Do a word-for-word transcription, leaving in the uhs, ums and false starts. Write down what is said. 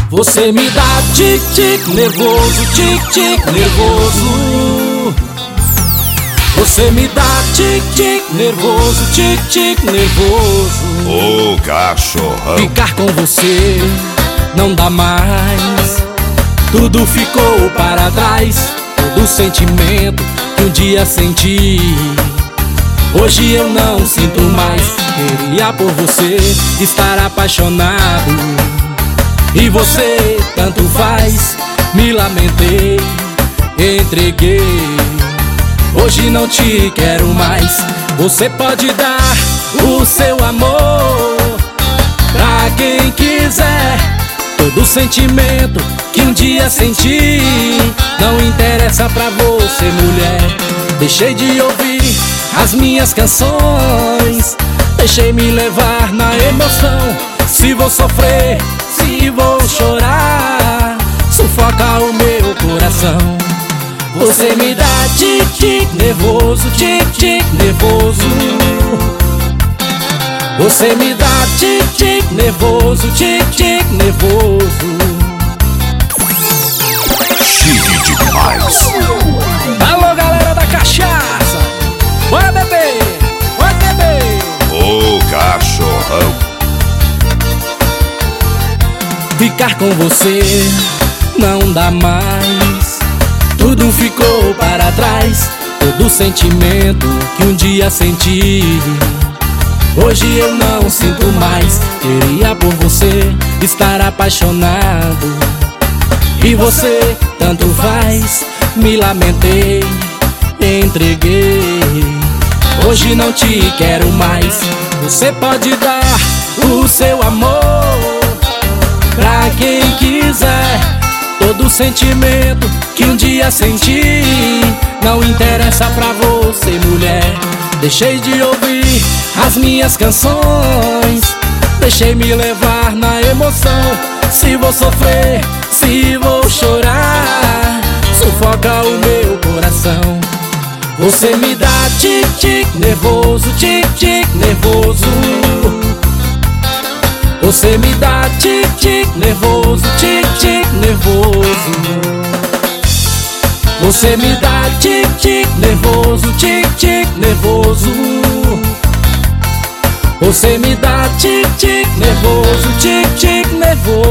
Você me dá tic-tic nervoso, tic-tic nervoso. Você me dá tic-tic nervoso, tic-tic nervoso. Ô oh, cachorrão, ficar com você não dá mais. Tudo ficou para trás. Todo o sentimento que um dia senti, hoje eu não sinto mais. Queria por você estar apaixonado, e você tanto faz. Me lamentei, entreguei. Hoje não te quero mais. Você pode dar o seu amor pra quem quiser. Todo sentimento que um dia senti não interessa pra você, mulher. Deixei de ouvir as minhas canções, deixei me levar na emoção. Se vou sofrer, se vou chorar, sufoca o meu coração. Você me dá tic-tic nervoso, tic-tic nervoso. Você me dá tic-tic nervoso, tic-tic nervoso. chique demais. Alô, galera da cachaça, bora beber, bora beber. Ô oh, cachorrão, ficar com você não dá mais. Tudo ficou para trás. Todo sentimento que um dia senti, hoje eu não sinto mais. Queria por você estar apaixonado, e você tanto faz. Me lamentei, entreguei. Hoje não te quero mais. Você pode dar o seu amor pra quem quiser. Todo sentimento que um dia senti não interessa pra você, mulher. Deixei de ouvir as minhas canções, deixei me levar na emoção. Se vou sofrer, se vou chorar, sufoca o meu coração. Você me dá tic-tic nervoso, tic-tic nervoso. Você me dá tic-tic nervoso, tic-tic nervoso. Você me dá tic-tic nervoso, tic-tic nervoso. Você me dá tic-tic nervoso, tic-tic nervoso.